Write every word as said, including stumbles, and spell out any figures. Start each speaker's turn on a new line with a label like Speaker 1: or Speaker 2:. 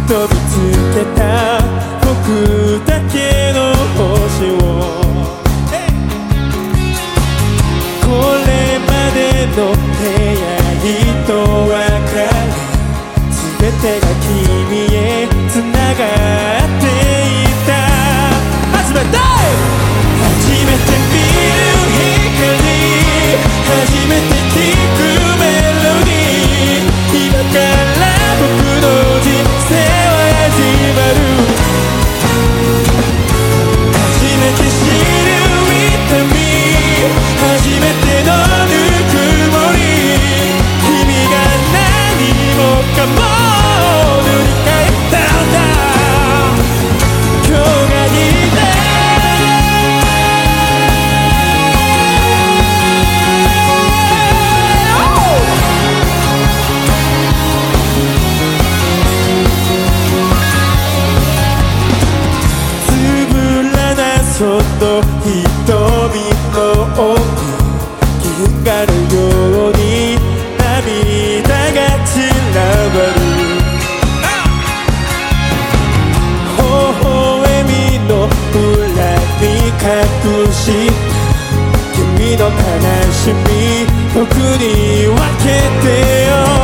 Speaker 1: と見つけた僕だけの星を、これまでの出会いと別れ全てが君へつながっていた。初めて初めて見る光、初めて聞くメロディー、今から僕の人生は始まる。初めて知る痛み、初めてのぬくもり、君が何もかも塗り替えたんだ。今日がいいね。つぶらなその瞳の奥、光るように涙が散らばる。微笑みの裏に隠し君の悲しみ僕に分けてよ。